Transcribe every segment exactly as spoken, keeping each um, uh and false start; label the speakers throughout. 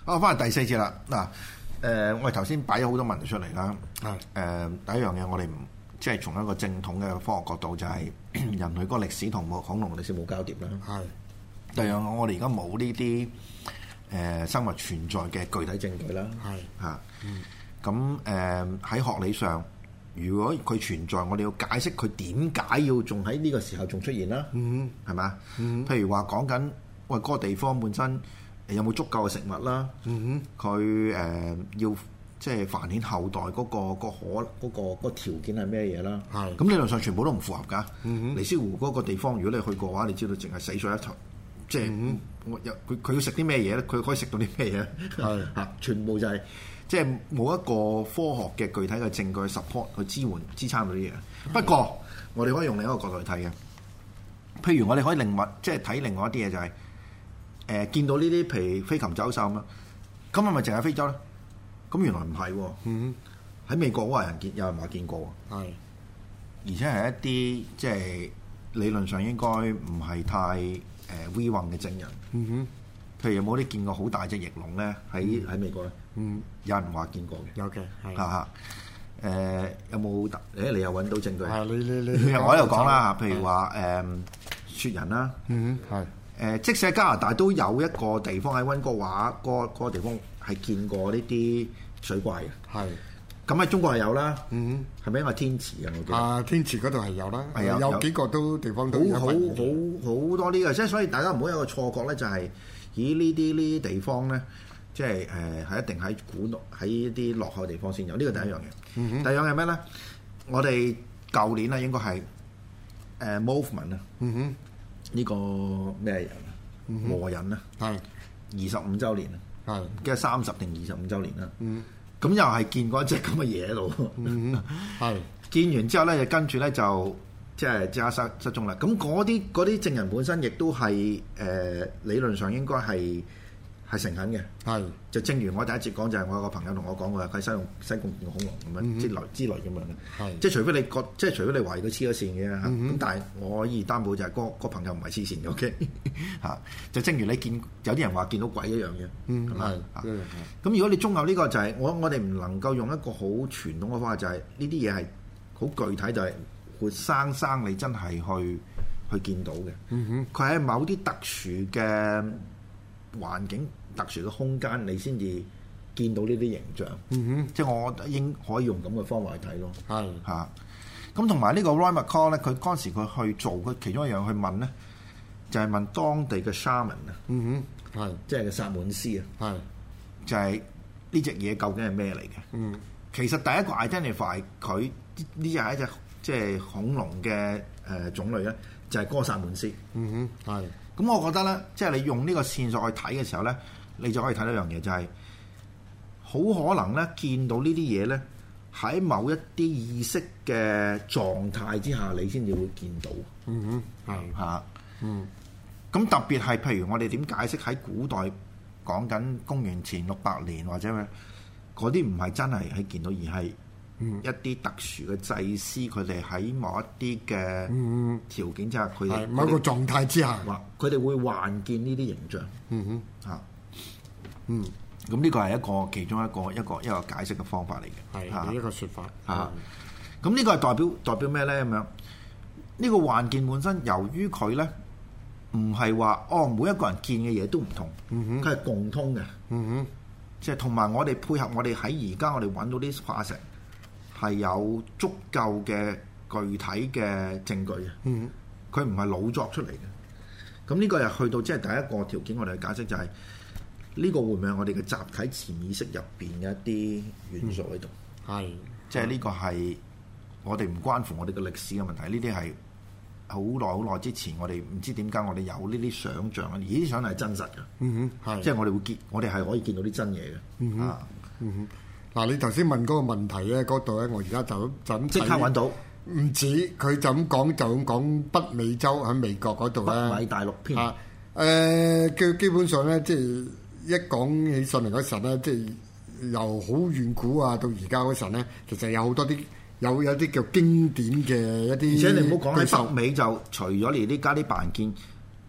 Speaker 1: 好，翻嚟第四節啦。嗱，誒，我哋頭先擺咗好多問題出嚟啦。係誒、呃，第一樣嘢我哋唔即係從一個正統嘅科學角度，就係人類嗰個歷史同恐龍歷史冇交疊啦。係。第二樣我哋而家冇呢啲誒生物存在嘅具體證據啦。係嚇。咁誒喺學理上，如果佢存在，我哋要解釋佢點解要仲喺呢個時候仲出現啦。嗯，係嘛？嗯，譬如話講緊喂嗰個地方本身。有冇足夠嘅食物啦？嗯哼，佢誒、呃、要即係繁衍後代嗰、那個、那個可嗰、那個嗰、那個條件係咩嘢啦？係咁理論上全部都唔符合㗎。嗯哼，尼斯湖嗰個地方，如果你去過嘅話，你知道淨係死咗一頭，即係我有佢佢要食啲咩嘢咧？佢可以食到啲咩嘢？係嚇，全部就係、是、即係冇一個科學嘅具體嘅證據去 support 去支援支撐到啲嘢。不過我哋可以用另一個角度去睇嘅，譬如我哋可以另外即係睇另外一啲嘢就係、是。誒、呃、見到呢啲譬如飛禽走獸咁啦，咁係咪淨係非洲咧？咁原來唔係喎。嗯，喺美國嗰個人見有人話見過喎。係，而且係一啲即係理論上應該唔係太誒 we 運嘅證人。嗯哼，譬如有冇啲見過好大隻翼龍咧？喺喺、嗯、美國咧？嗯，有人話見過嘅。有嘅，係嚇嚇。誒有冇？誒你又揾到證據？係你你你，我喺度講啦嚇。譬如話誒雪人啦。嗯哼，係。誒，即使喺加拿大都有一個地方喺溫哥華嗰嗰個地方係見過呢啲水怪嘅。係。咁喺中國係有啦。嗯。係咪因為天池啊？我記得。啊，天池嗰度係有啦。係有。有幾個都地方都有。好好好好多呢個，即係所以大家唔好有個錯覺咧，就係以呢啲呢啲地方咧，即係誒係一定喺古喺一啲落後地方先有。呢個第一樣嘢。嗯哼。第二樣係咩咧？我哋舊年啊，應該係誒 movement 啊。嗯哼。呢個咩人啊？和人啊，係二十五週年啊，係跟住三十定二十五週年啦。嗯，咁又係見過一隻咁嘅嘢喺度。嗯，係見完之後咧，就跟住咧就即係即刻失失蹤啦。咁嗰啲嗰啲證人本身亦都係誒、呃、理論上應該係係誠懇嘅。係就正如我第一節講，就係、是、我有個朋友同我講過，佢西貢西貢見恐龍咁樣、嗯、之類之類咁樣嘅。係即係除非你覺，即係除非你懷疑佢黐咗線嘅咁、嗯、但係我可以擔保就係、是、嗰、那個朋友唔係黐線嘅。O K 嚇，就正如你見有啲人話見到鬼一樣嘅。嗯，係係。咁如果你綜合呢個就係、是、我我哋唔能夠用一個好傳統嘅方法，就係呢啲嘢係好具體，就係活生生你真係去去見到嘅。嗯哼，佢喺某啲特殊嘅環境、特殊嘅空間，你先至見到呢啲形象。嗯哼，即係我覺得應可以用咁嘅方法去睇咯。係嚇，咁同埋呢個 Roy McCall 咧，佢嗰陣時佢去做佢其中一樣去問咧，就係、是、問當地嘅 shaman 啊。嗯哼，係即係個薩滿師啊。係就係呢隻嘢究竟係咩嚟嘅？嗯，其實第一個 identify 佢呢隻係一隻即係恐龍嘅誒、呃、種類咧，就係、是、嗰個薩滿師。嗯哼，係。咁我覺得咧，即係你用呢個線索去睇嘅時候咧，你就可以睇到一樣嘢，就係、是、好可能咧見到呢啲嘢咧，喺某一啲意識嘅狀態之下，你先至會見到。嗯哼，係嚇。嗯。咁特別係譬如我哋點解釋喺古代講緊公元前六百年或者咩嗰啲唔係真係喺見到，而係一啲特殊嘅祭司，佢哋喺某一啲嘅條件之下，佢哋某一個狀態之下，佢哋會幻見呢啲形象。嗯哼，嚇，嗯，咁呢個係一個其中一個一個一個解釋嘅方法嚟嘅，係一個説法嚇。咁呢個係代表代表咩咧？咁樣呢個幻見本身，由於佢咧唔係話哦，每一個人見嘅嘢都唔同，佢係共通嘅。嗯哼，即係同埋我哋配合我哋喺而家我哋揾到啲化石。係有足夠嘅具體嘅證據嘅，嗯，佢唔係老作出嚟嘅。咁呢個又去到即係第一個條件，我哋嘅解釋就係、是、呢、這個會唔會係我哋嘅集體潛意識入邊嘅一啲元素喺度？係、嗯，即係呢個係我哋唔關乎我哋嘅歷史嘅問題。呢啲係好耐好耐之前，我哋唔知點解我哋有呢啲想像啊，而啲想係真實嘅。嗯哼，係，即係我哋會見，我哋係可以見到啲真嘢嘅。嗯哼，啊、嗯哼。嗱，你頭先問嗰個問題咧，嗰度咧，我而家就就咁即刻揾到，唔止佢就咁講，就咁講北美洲喺美國嗰度咧，北美大陸篇啊，誒，佢基本上咧，即係一講起上嚟嗰陣咧，即係由好遠古啊到而家嗰陣咧，其實有好多啲有有啲叫經典嘅一啲，而且你唔好講喺北美就除咗你啲加啲白人見，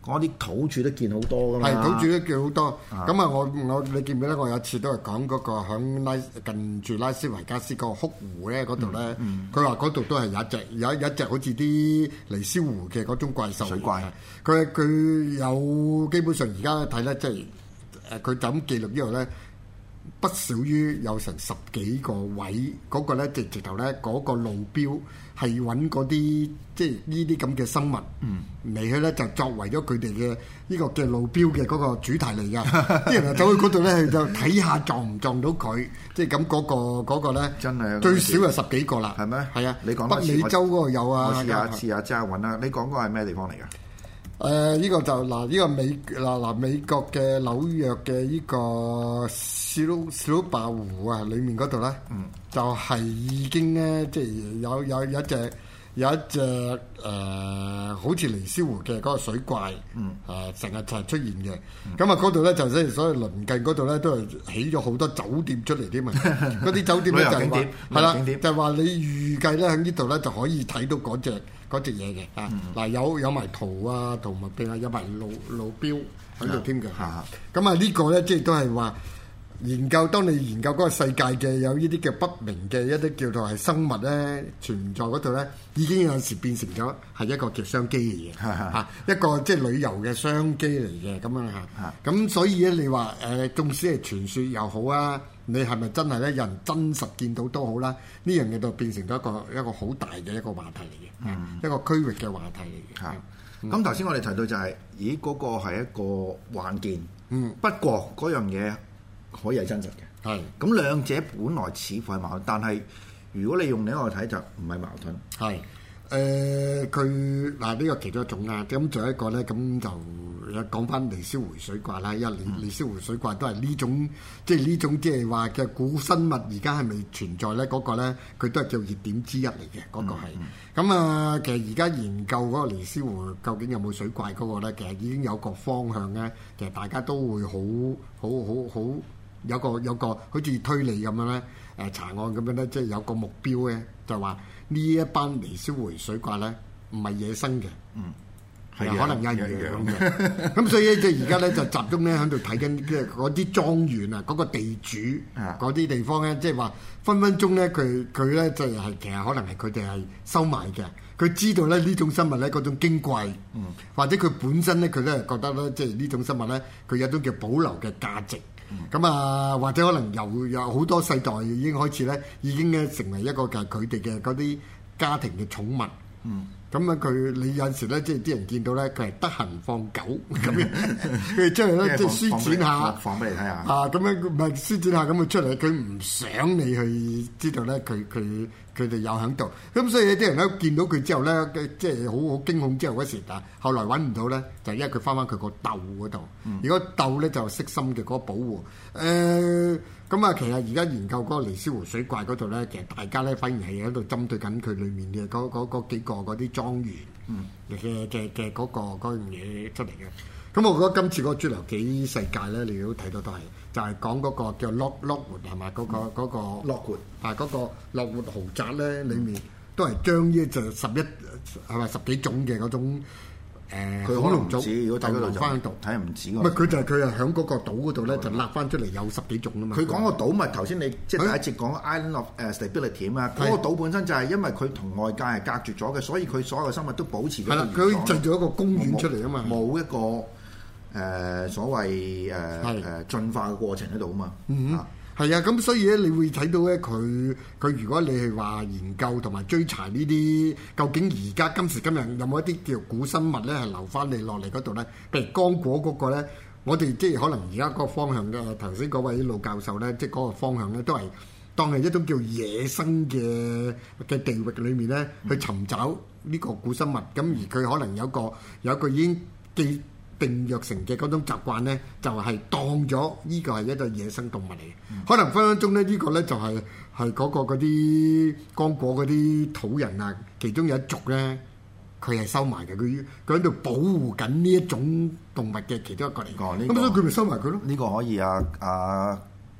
Speaker 1: 嗰啲土著都見好多噶嘛。
Speaker 2: 係土著都見好多。咁啊，我我你記唔記得我有次都係講嗰個響拉近住拉斯維加斯個哭湖咧嗰度咧，佢話嗰度都係有一隻有有一隻好似啲尼斯湖嘅嗰種怪獸
Speaker 1: 水怪。
Speaker 2: 佢佢有基本上而家睇咧，即係誒佢就咁記錄之後咧。不少於有成十幾個位，嗰、那個咧直直頭咧嗰個路標係揾嗰啲即係呢啲咁嘅生物嚟、嗯、去咧，就作為咗佢哋嘅呢個嘅路標嘅嗰個主題嚟㗎。啲人就走去嗰度咧，就睇下撞唔撞到佢，即係咁嗰個嗰、那個咧，
Speaker 1: 真係
Speaker 2: 最少係十幾個啦。
Speaker 1: 係咩？
Speaker 2: 係啊，
Speaker 1: 你講
Speaker 2: 北美洲嗰個有啊。
Speaker 1: 我試下試下即刻揾啦。你講嗰個係咩地方嚟㗎？
Speaker 2: 誒呢、呃這個就嗱呢、這個美嗱嗱美國嘅紐約嘅呢個小小白湖啊，裡面嗰度咧，嗯、就係已經咧，即係有有有一隻有一隻誒、呃，好似尼斯湖嘅嗰個水怪，誒成日就係出現嘅。咁啊嗰度咧就即係所謂鄰近嗰度咧，都係起咗好多酒店出嚟添嘛。嗰啲酒店咧就係話係啦，就係話你預計咧喺呢度咧就可以睇到嗰隻。嗰隻嘢嘅啊，嗱、嗯、有有埋圖啊，同埋並係有埋路路標喺度添嘅。咁啊呢個咧即係都係話研究，當你研究嗰個世界嘅有呢啲嘅不明嘅一啲叫做係生物咧存在嗰度咧，已經有陣時變成咗係一個叫商機嘅嘢嚇，一個即係旅遊嘅商機嚟嘅咁樣嚇。咁所以咧你話誒，縱使係傳說又好啊。你係咪真係咧？有人真實見到都好啦，呢樣嘢就變成咗一個一個好大嘅一個話題嚟嘅，嗯、一個區域嘅話題嚟嘅。嚇、嗯，
Speaker 1: 咁頭先我哋提到就係、是，咦嗰、那個係一個幻見，
Speaker 2: 嗯，
Speaker 1: 不過嗰樣嘢可以係真實嘅，係是。咁兩者本來似乎係矛盾，但係如果你用另一個睇就唔係矛盾，係。
Speaker 2: 誒佢嗱呢個其中一種啦，咁仲有一個咧，咁就講翻尼斯湖水怪啦。因為尼尼斯湖水怪都係呢種，即係呢種即係話嘅古生物，而家係咪存在咧？嗰、那個咧，佢都係叫熱點之一嚟嘅，嗰、那個係。咁啊、嗯嗯，其實而家研究嗰個尼斯湖究竟有冇水怪嗰個咧，其實已經有個方向咧，其實大家都會好好好好有個有個好似推理咁樣咧，誒查案咁樣咧，即係有個目標咧，就話。呢一班尼斯湖水怪咧，唔係野生嘅，嗯，係可能有人養嘅。咁所以咧，即係而家咧就集中咧喺度睇緊，即係嗰啲莊園啊，嗰個地主嗰啲地方咧，即係話分分鐘咧，佢佢咧就係其實可能係佢哋係收埋嘅。佢知道咧呢種生物咧嗰種矜貴，嗯，或者佢本身咧佢都係覺得咧，即係呢種生物咧，佢有種叫保留嘅價值。咁、嗯、啊，或者可能由有好多世代已經開始咧，已經咧成為一個嘅佢哋嘅嗰啲家庭嘅寵物。嗯，咁啊佢你有陣時咧，即係啲人見到咧，佢係得閒放狗咁樣，佢出嚟咧即係舒展下，
Speaker 1: 放俾你睇下。
Speaker 2: 啊，咁樣唔係舒展下咁佢出嚟，佢唔想你去知道咧，佢佢佢哋有喺度。咁所以啲人咧見到佢之後咧，即係好好驚恐之後嗰時啊，後來揾唔到咧，就因為佢翻翻佢個竇嗰度。嗯、如果竇咧就悉心嘅嗰個保護。誒、呃，咁啊，其實而家研究嗰個尼斯湖水怪嗰度咧，其實大家咧反而係喺度針對緊佢裡面嘅嗰嗰嗰幾個嗰啲莊園嘅嘅嘅嗰個嗰樣嘢出嚟嘅。咁我覺得今次嗰個侏羅紀世界咧，你都睇到都係就係講嗰個叫 Lock Lockwood 係嘛？嗰、嗰個嗰、嗰個 Lockwood 啊，嗰個樂活豪宅咧，裡面都係將呢就十一係咪十幾種嘅嗰種誒恐龍族，如果睇嗰度就翻度睇唔止。唔係佢就係佢係喺嗰個島嗰度咧，就揦翻出嚟有十幾種啊嘛。佢講個島咪頭先你即係第一節講 Island of Stability 啊嘛。嗰個島本身就係因為佢同外界係隔絕咗嘅，所以佢所有生物都保持咗。係啦，佢製造一個公園出嚟啊嘛。冇一個誒所謂誒誒進化嘅過程喺度啊嘛。嗯。係啊，咁所以咧，你會睇到咧，佢佢如果你係話研究同埋追查呢啲，究竟而家今時今日有冇一啲叫古生物咧，係留翻嚟落嚟嗰度咧？譬如剛果嗰個咧，我哋即係可能而家嗰個方向嘅頭先嗰位老教授咧，即係嗰個方向咧，都係當係一種叫野生嘅嘅地域裏面咧，去尋找呢個古生物。咁而佢可能有個有一個已經記定約成嘅嗰種習慣咧，就係、是、當咗呢個係一個野生動物嚟嘅。嗯、可能分分鐘咧，呢個咧就係係嗰個嗰啲剛果嗰啲土人啊，其中有一族咧，佢係收埋嘅。佢佢喺度保護緊呢一種動物嘅其中一個嚟。咁、哦這個、所以佢咪收埋佢咯？
Speaker 1: 呢個可以啊啊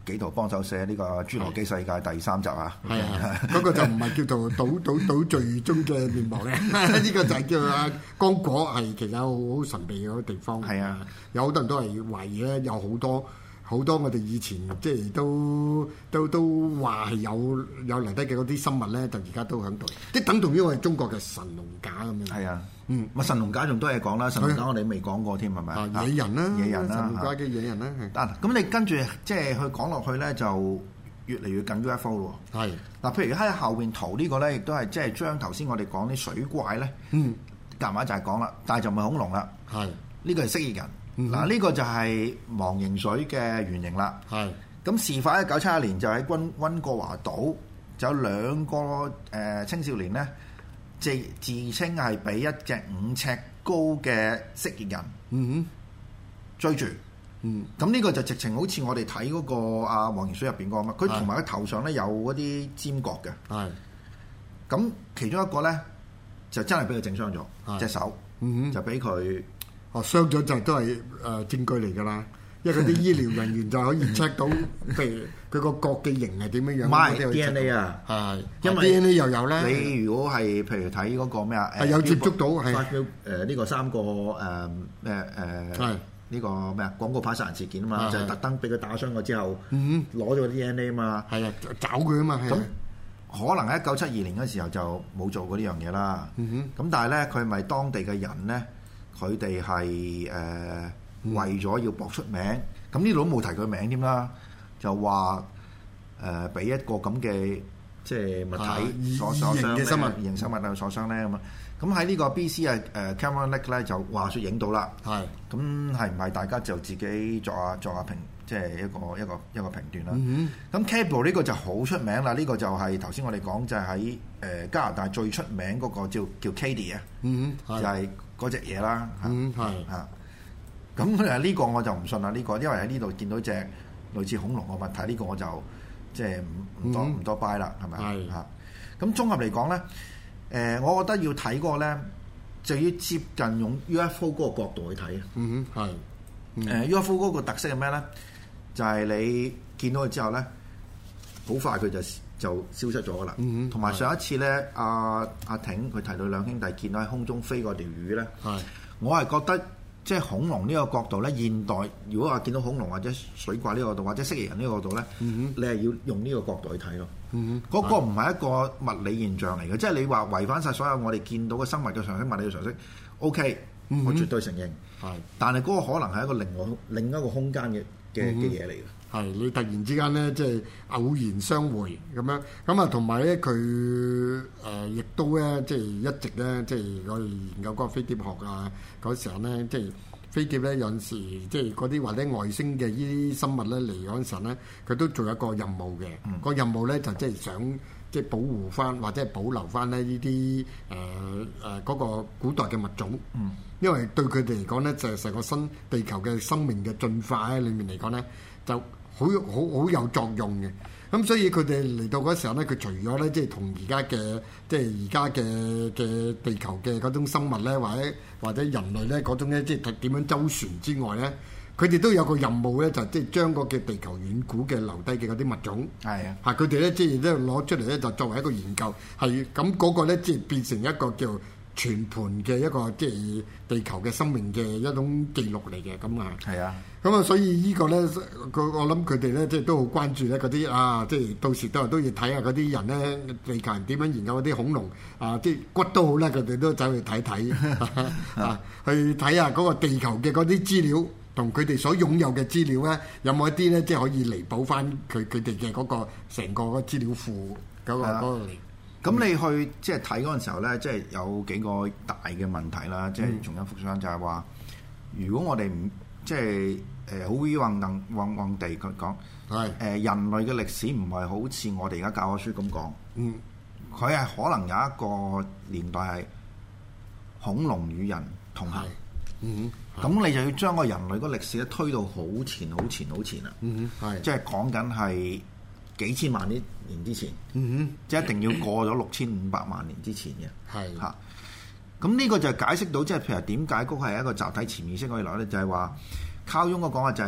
Speaker 1: 紀陶幫手寫呢個《侏羅紀世界》第三集啊。
Speaker 2: 係啊，嗰個就唔係叫做島島島最終嘅面貌嘅，呢個就係叫啊剛果係其實好神秘嘅地方。
Speaker 1: 係啊，
Speaker 2: 有好多人都係懷疑咧，有好多。好多我哋以前即係都都都話係有有留低嘅嗰啲生物咧，就而家都喺度，即係等同於我哋中國嘅神龍架咁樣。係
Speaker 1: 啊，
Speaker 2: 嗯，
Speaker 1: 咪神龍架仲多嘢講啦，神龍架我哋未講過添係咪？
Speaker 2: 野人啦，
Speaker 1: 野人啦，
Speaker 2: 神龍架嘅野人啦。
Speaker 1: 啊，咁你跟住即係去講落去咧，就越嚟越近 U F O 咯。係嗱，譬如喺後邊圖呢個咧，亦都係即係將頭先我哋講啲水怪咧，嗯，夾埋一齊講啦，但係就唔係恐龍啦。係呢個係蜥蜴人。嗱，呢個就係忘形水嘅原型啦。係咁事發一九七一年，就喺溫溫哥華島，就有兩個誒、呃、青少年咧，自自稱係俾一隻五尺高嘅蜥蜴人嗯哼追住。嗯，咁呢個就直情好似我哋睇嗰個啊忘形水入邊嗰個嘛，佢同埋佢頭上咧有嗰啲尖角嘅。係咁，其中一個咧就真係俾佢整傷咗隻手，嗯、就俾佢。
Speaker 2: 哦，傷咗就都係誒、呃、證據嚟㗎啦，因為嗰啲醫療人員就可以 check 到，譬如佢個角嘅形係點樣樣。
Speaker 1: 唔係 D N A 啊，係
Speaker 2: 因為 D N A 又有咧。
Speaker 1: 你如果係譬如睇嗰個咩啊？
Speaker 2: 係有接觸到係
Speaker 1: 誒呢個三個誒咩誒呢個咩啊廣告拍殺人事件啊嘛，就係特登俾佢打傷咗之後，攞咗 D N A 啊嘛。係啊，
Speaker 2: 找佢啊嘛。
Speaker 1: 咁可能喺一九七二年嗰時候就冇做過呢樣嘢啦。咁但係咧，佢咪當地嘅人咧？佢哋係誒為咗要搏出名，咁呢度都冇提佢名添啦，就話誒俾一個咁嘅即係物體所所傷咧，異形生物啊所傷咧咁啊，咁喺呢個 B C 啊誒 Cameron Lake 咧就話説影到啦，係咁係唔係大家就自己作下作下評，即係一個一個一個評斷啦。咁 Cable 呢個就好出名啦，呢、呢個就係頭先我哋講就係喺誒加拿大最出名嗰個叫叫 Katy 啊，就係嗰隻嘢啦，嗯係嚇，咁誒呢個我就唔信啦，呢、呢個因為喺呢度見到隻類似恐龍嘅物體，呢、呢個我就即係唔唔多唔、嗯、多 buy 啦，係咪啊？嚇，咁綜合嚟講咧，誒、呃，我覺得要睇嗰個咧，就要接近用 U F O 嗰個角度去睇啊。嗯哼，係。誒、嗯呃、U F O 嗰個特色係咩咧？就係、是、你見到佢之後咧，好快佢就就消失咗噶啦。同埋上一次咧，阿阿挺佢提到兩兄弟見到喺空中飛過條魚咧，我係覺得即係恐龍呢個角度咧，現代如果話見到恐龍或者水怪呢個角度，或者蜥蜴人呢個角度咧，你係要用呢個角度去睇咯。嗰個唔係一個物理現象嚟嘅，即係你話違反晒所有我哋見到嘅生物嘅常識、物理嘅常識 ，OK，我絕對承認。係，但係嗰個可能係一個另外另一個空間嘅嘅嘅嘢嚟嘅。
Speaker 2: 係你突然之間咧，即係偶然相會咁樣，咁啊同埋咧佢誒亦都咧，即係一直咧，即係我哋研究嗰個飛碟學啊嗰時候咧，即係飛碟咧有陣時，即係嗰啲或者外星嘅呢啲生物咧嚟嗰陣時咧，佢都做一個任務嘅。嗯、個任務咧就即係想即係保護翻或者係保留翻咧呢啲誒誒嗰個古代嘅物種。嗯，因為對佢哋嚟講咧，就係成個新地球嘅生命嘅進化喺裏面嚟講咧，就好好好有作用嘅，咁所以佢哋嚟到嗰時候咧，佢除咗咧即係同而家嘅即係而家嘅嘅地球嘅嗰種生物咧，或者或者人類咧嗰種咧即係點樣周旋之外咧，佢哋都有個任務咧，就即係將個嘅地球遠古嘅留低嘅嗰啲物種，係啊，嚇佢哋咧即係都攞出嚟咧，就作為一個研究，係咁嗰個咧即係變成一個叫全盤嘅一個即係地球嘅生命嘅一種記錄嚟嘅，咁啊，係啊，咁啊，所以呢個咧，佢我諗佢哋咧，即係都好關注咧嗰啲啊，即係到時都係都要睇下嗰啲人咧，地球人點樣研究嗰啲恐龍啊，啲骨都好啦，佢哋都走去睇睇啊，去睇下嗰個地球嘅嗰啲資料同佢哋所擁有嘅資料咧，有冇一啲咧，即係可以彌補翻佢佢哋嘅嗰個成個嗰資料庫嗰個嗰個嚟。
Speaker 1: 咁你去即係睇嗰陣時候咧，即係有幾個大嘅問題啦。即係重新復想就係話，如果我哋唔即係誒好虛幻硬幻幻地佢講，係誒人類嘅歷史唔係好似我哋而家教科書咁講。嗯，佢係可能有一個年代係恐龍與人同行。嗯，咁你就要將個人類個歷史咧推到好前、好前、好前啦。嗯，係即係講緊係幾千萬年年之前，嗯哼，即係一定要過咗六千五百萬年之前嘅，係嚇。咁呢個就解釋到，即係譬如點解嗰個係一個集體潛意識可以來咧，就係話靠擁個講法就係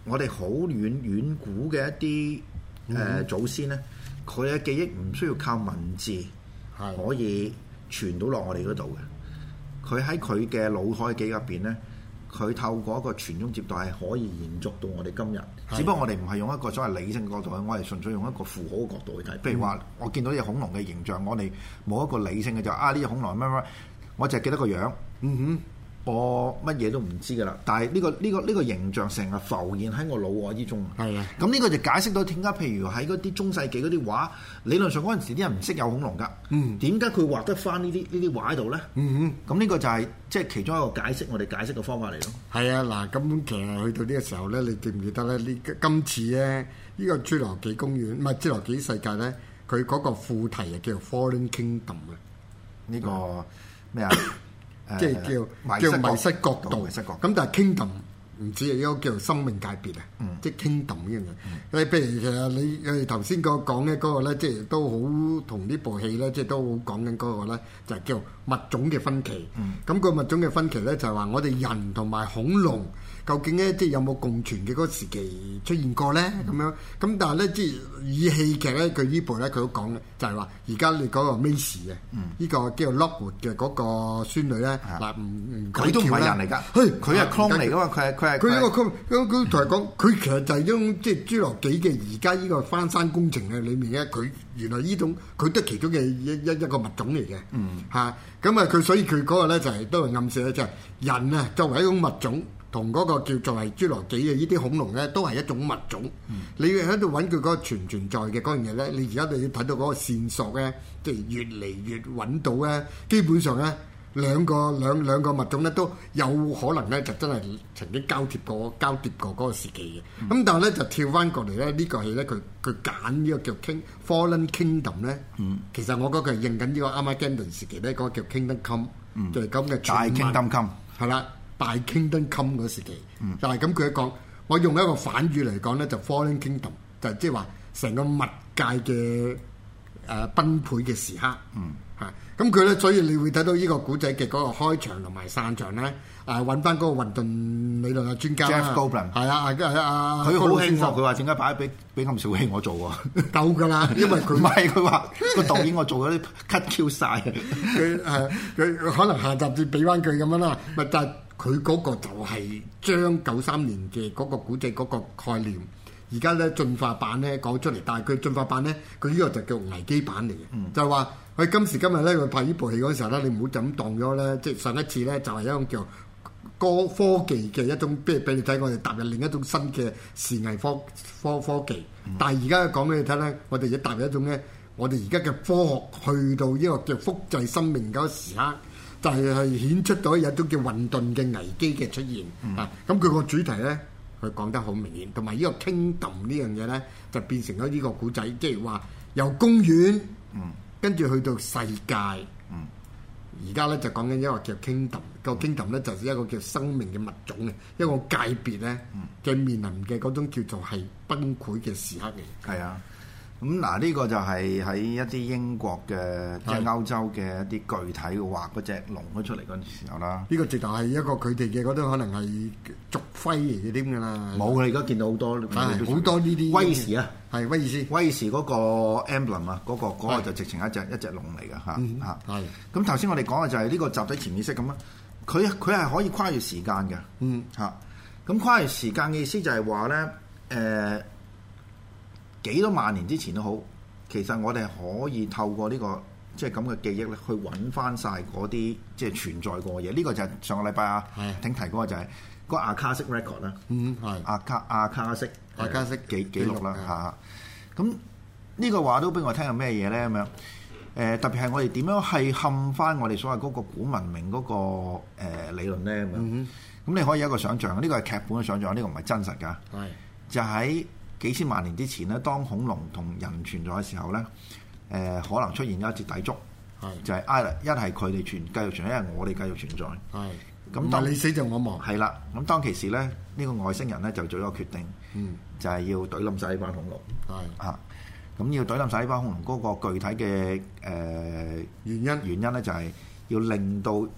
Speaker 1: 我哋好遠遠古嘅一啲誒、呃、祖先咧，佢嘅記憶唔需要靠文字
Speaker 2: 係
Speaker 1: 可以傳到落我哋嗰度嘅。佢喺佢嘅腦海記憶入邊咧，佢透過一個傳宗接代係可以延續到我哋今日。只不過我哋唔係用一個所謂理性角度，我係純粹用一個符號嘅角度去睇。譬如話，我見到呢隻恐龍嘅形象，我哋冇一個理性嘅就啊呢隻恐龍乜乜，我就係記得個樣。嗯哼。我乜嘢都唔知㗎啦，但係呢個呢個呢個形象成日浮現喺我腦海之中。
Speaker 2: 係啊，
Speaker 1: 咁呢個就解釋到點解譬如喺嗰啲中世紀嗰啲畫，理論上嗰陣時啲人唔識有恐龍㗎。嗯，點解佢畫得翻呢啲呢啲畫喺度咧？嗯哼，咁呢個就係即係其中一個解釋，我哋解釋嘅方法嚟咯。係
Speaker 2: 啊，嗱，咁其實去到呢個時候咧，你記唔記得咧？呢今次咧，呢個侏羅紀公園唔係侏羅紀世界咧，佢嗰個副題啊叫做 Fallen Kingdom 啊。
Speaker 1: 呢個咩啊？
Speaker 2: 即係叫叫迷失國度，咁但係 kingdom 唔止係一個叫做生命界別啊，嗯、即係 kingdom 呢樣嘢。你、嗯、譬如其實你誒頭先個講嘅嗰個咧，即係都好同呢部戲咧，即係都好講緊嗰個咧，就係叫物種嘅分歧。咁、嗯、個物種嘅分歧咧，就係話我哋人同埋恐龍究竟咧，即係有冇共存嘅嗰個時期出現過咧？咁、嗯、樣咁但係咧，即係以戲劇咧，佢呢部咧佢都講嘅，就係話而家你嗰個 Maisie 啊，呢個叫做 Lockwood 嘅嗰個孫女咧，嗱唔唔
Speaker 1: 佢都唔係人嚟㗎，佢係 clone 嚟㗎嘛，佢係佢係
Speaker 2: 佢一個 clone，佢佢同人講，佢其實就係一種即係侏羅紀嘅而家呢個翻山工程嘅裏面咧，佢原來呢種佢都係其中嘅一一一個物種嚟嘅，嚇咁啊佢所以佢嗰個咧就係都係暗示咧，就係人啊作為一種物種。同嗰個叫做係侏羅紀嘅呢啲恐龍咧，都係一種物種。嗯、你喺度揾佢嗰個存存在嘅嗰樣嘢咧，你而家你要睇到嗰個線索咧，即係越嚟越揾到咧。基本上咧，兩個兩兩個物種咧都有可能咧，就真係曾經交貼過交疊過嗰個時期嘅。咁、嗯、但係咧就跳翻過嚟咧，呢、呢個戲咧佢佢揀呢個叫 King Fallen Kingdom 咧。嗯、其實我覺得佢係認緊呢個 Armageddon 時期咧，嗰、嗰個叫 Kingdom Come，嗯、就係咁嘅
Speaker 1: 大 Kingdom Come
Speaker 2: 係啦。大 Kingdom Come 嗰時期，嗯、就係咁佢一講，我用一個反語嚟講咧，就 Fallen Kingdom，就即係話成個物界嘅誒、呃、崩潰嘅時刻，嚇咁佢咧，所以你會睇到呢個古仔嘅嗰個開場同埋散場咧，誒揾翻嗰個混沌理論嘅專家
Speaker 1: Jeff Goldblum，係
Speaker 2: 啊，係啊，
Speaker 1: 佢好興喎，佢話點解擺俾俾咁少戲我做喎？
Speaker 2: 夠㗎啦，因為佢
Speaker 1: 唔係佢話個導演我做咗啲 cut Q 曬，
Speaker 2: 佢係佢可能下集至俾翻佢咁樣啦，咪就係。佢嗰個就係將九三年嘅嗰個古仔嗰個概念，而家咧進化版咧講出嚟，但係佢進化版咧，佢呢個就叫危機版嚟嘅，嗯、就係話佢今時今日咧，佢拍呢部戲嗰陣時候咧，你唔好就咁當咗咧，即係上一次咧就係一種叫高科技嘅一種，即係俾你睇我哋踏入另一種新嘅視藝科科科技，嗯、但係而家講俾你睇咧，我哋要踏入一種咧，我哋而家嘅科學去到呢個叫複製生命嗰個時刻。就係係顯出到有一種叫混沌嘅危機嘅出現、嗯、啊！咁佢個主題咧，佢講得好明顯，同埋呢個 kingdom 呢樣嘢咧，就變成咗呢個古仔，即係話由公園，嗯，跟住去到世界，嗯，而家咧就講緊一個叫 kingdom，個 kingdom 咧就係一個叫生命嘅物種嘅一個界別咧嘅面臨嘅嗰種叫做係崩潰嘅時刻嚟。係啊。
Speaker 1: 咁嗱，呢個就係喺一啲英國嘅即係歐洲嘅一啲具體畫嗰隻龍咗出嚟嗰陣時候啦。
Speaker 2: 呢個直頭係一個佢哋嘅嗰啲可能係族徽嚟嘅添㗎啦。
Speaker 1: 冇啊！而家見到好多
Speaker 2: 好多呢啲
Speaker 1: 威士啊，
Speaker 2: 係威爾斯。
Speaker 1: 威爾斯嗰個 emblem 啊，嗰個嗰個就直情一隻一隻龍嚟㗎嚇嚇。係。咁頭先我哋講嘅就係呢個集體潛意識咁啊，佢佢係可以跨越時間嘅。嗯嚇。咁跨越時間嘅意思就係話咧，誒、呃。幾多萬年之前都好，其實我哋可以透過呢、這個即係咁嘅記憶咧，去揾翻晒嗰啲即係存在過嘅嘢。呢、這個就係上個禮拜啊，挺提嗰個就係、是、嗰個阿卡式 record 啦。嗯，係阿卡阿卡式
Speaker 2: 阿卡式記
Speaker 1: 記錄啦嚇。咁呢個話都俾我聽係咩嘢咧咁樣？誒、呃、特別係我哋點樣係冚翻我哋所謂嗰個古文明嗰、那個、呃、理論咧咁樣。咁、嗯、你可以有一個想像，呢、這個係劇本嘅想像，呢、這個唔係真實㗎。係是就喺幾千萬年之前咧，當恐龍同人存在嘅時候咧，誒、呃、可能出現咗一節抵觸，係是就係挨一係佢哋存繼續存在，一係我哋繼續存在。係咁是，當
Speaker 2: 你死就我亡。
Speaker 1: 係啦，咁當其時咧，呢、這個外星人咧就做咗個決定，嗯，就係要懟冧晒呢班恐龍。係啊，咁要懟冧晒呢班恐龍嗰個具體嘅誒、呃、原因原因咧，就係要令到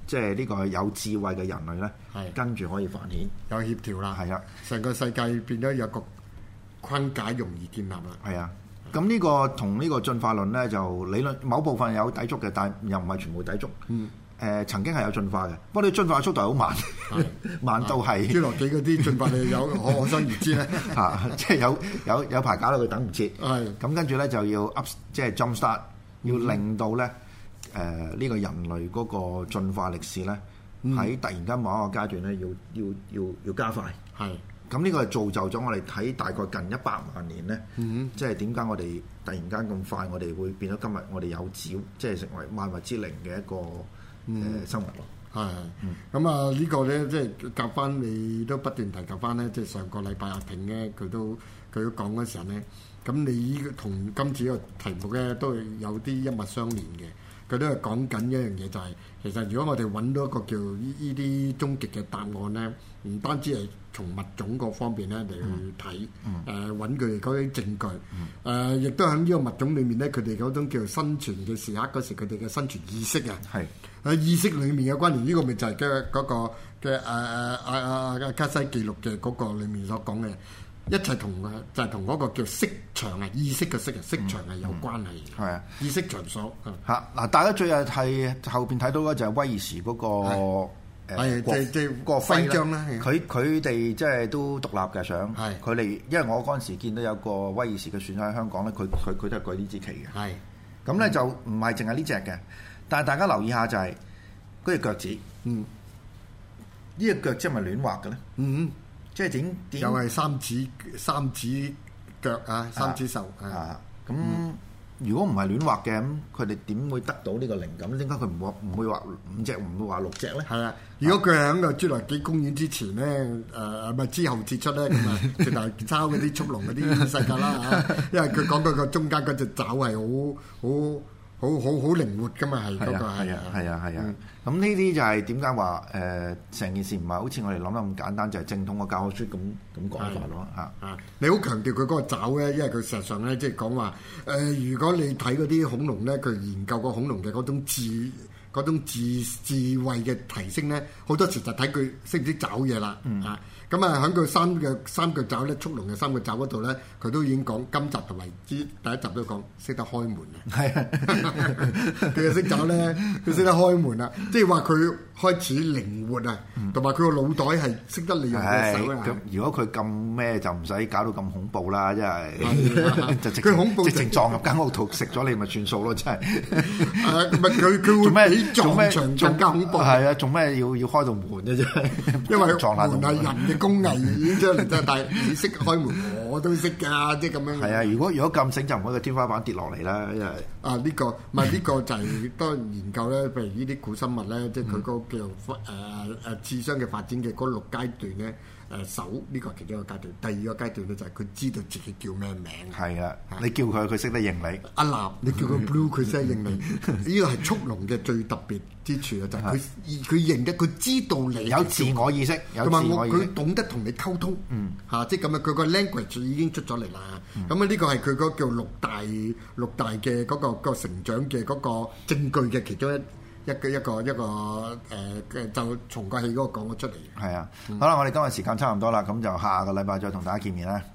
Speaker 1: 即係呢個有智慧嘅人類咧，
Speaker 2: 係
Speaker 1: 跟住可以繁衍，
Speaker 2: 有協調啦，
Speaker 1: 係啊，
Speaker 2: 成個世界變咗有個框架容易建立啦。
Speaker 1: 係啊。咁呢個同呢個進化論咧，就理論某部分有抵觸嘅，但又唔係全部抵觸。嗯。誒、呃、曾經係有進化嘅，不過你進化速度係好慢，慢到係
Speaker 2: 侏羅紀嗰啲進化你有可可想而知咧
Speaker 1: 嚇，即係有有有排搞到佢等唔切。係咁跟住咧就要 up 即係 jump start，要令到咧誒呢個人類嗰個進化歷史咧喺、嗯、突然間某一個階段咧要要要要加快。係咁呢個係造就咗我哋睇大概近一百萬年咧，嗯、即係點解我哋突然間咁快，我哋會變咗今日我哋有子，即係成為萬物之靈嘅一個。誒、嗯、生物咯，係咁啊！呢個咧即係夾翻你都不斷提及翻咧，即係上個禮拜阿平咧佢都佢都講嗰時候咧，咁你呢個同今次個題目咧都有啲一脈相連嘅。佢都係講緊一樣嘢，就係、是、其實如果我哋揾到一個叫呢依啲終極嘅答案咧，唔單止係從物種嗰方面咧嚟去睇，誒揾佢哋嗰啲證據，誒、呃、亦都喺呢個物種裏面咧，佢哋嗰種叫做生存嘅時刻嗰時，佢哋嘅生存意識啊，係喺意識裏面嘅關聯，呢、這個咪就係嘅嗰個嘅誒誒阿阿阿卡西記錄嘅嗰個裏面所講嘅。一齊同啊，就係同嗰個叫色場啊，意識嘅色啊，色場係有關係嘅。係啊、嗯，意識場所嚇嗱，大家最日係後邊睇到嘅就係威爾士嗰、那個誒即即個徽章啦。佢佢哋即係都獨立嘅相。係佢哋，因為我嗰陣時見到有個威爾士嘅選手喺香港咧，佢佢佢都係舉呢支旗嘅。係咁咧，就唔係淨係呢隻嘅，但係大家留意下就係嗰隻腳趾。嗯，呢隻腳趾係咪亂畫嘅咧？嗯。即係點點又係三指三指腳啊，三指獸啊！咁、啊嗯、如果唔係亂畫嘅，咁佢哋點會得到呢個靈感？點解佢唔會唔會畫五隻，唔會畫六隻咧？係啊！如果佢喺個侏羅紀公園之前咧，誒咪之後撤出咧，咁啊，直頭抄嗰啲速龍嗰啲世界啦嚇！因為佢講嗰個中間嗰隻爪係好好。好好好靈活噶嘛，係嗰個係啊係啊係啊，咁呢啲就係點解話誒成件事唔係好似我哋諗得咁簡單，就係、是、正統個教學書咁咁講法咯嚇。啊，你好強調佢嗰個爪咧，因為佢實際上咧即係講話誒，如果你睇嗰啲恐龍咧，佢研究個恐龍嘅嗰種智嗰種智智慧嘅提升咧，好多時就睇佢識唔識找嘢啦嚇。咁啊喺佢三腳三腳爪咧，速龍嘅三腳爪嗰度咧，佢都已經講今集同埋之第一集都講識得開門啊！係啊，佢嘅識爪咧，佢識得開門啦，即係話佢開始靈活啊，同埋佢個腦袋係識得利用隻手啊！咁如果佢咁咩就唔使搞到咁恐怖啦，真係就直佢恐怖直情撞入間屋度食咗你咪算數咯，真係。誒唔係佢佢會做咩做咩更加恐怖？係啊，做咩要要開道門嘅啫？因為撞爛門係人嘅工藝已經出嚟啫，但係你識開門我都識㗎，即係咁樣。係啊，如果如果咁醒就唔會個天花板跌落嚟啦，因為啊呢個唔係呢個就係當然研究咧，譬如呢啲古生物咧，即係佢嗰個叫誒誒智商嘅發展嘅嗰六階段咧。誒手呢個係其中一個階段，第二個階段咧就係佢知道自己叫咩名。係啊，你叫佢佢識得認你。阿立，你叫佢 Blue 佢識得認你。呢個係速龍嘅最特別之處啊，就係佢佢認得，佢知道你有自我意識，有自我意識，佢懂得同你溝通。嗯，嚇，即係咁啊，佢個 language 已經出咗嚟啦。咁啊，呢個係佢嗰叫六大六大嘅嗰個個成長嘅嗰個證據嘅其中一。一個一個一個誒、呃，就從個戲嗰個講咗出嚟。係啊，嗯、好啦，我哋今日時間差唔多啦，咁就下個禮拜再同大家見面啦。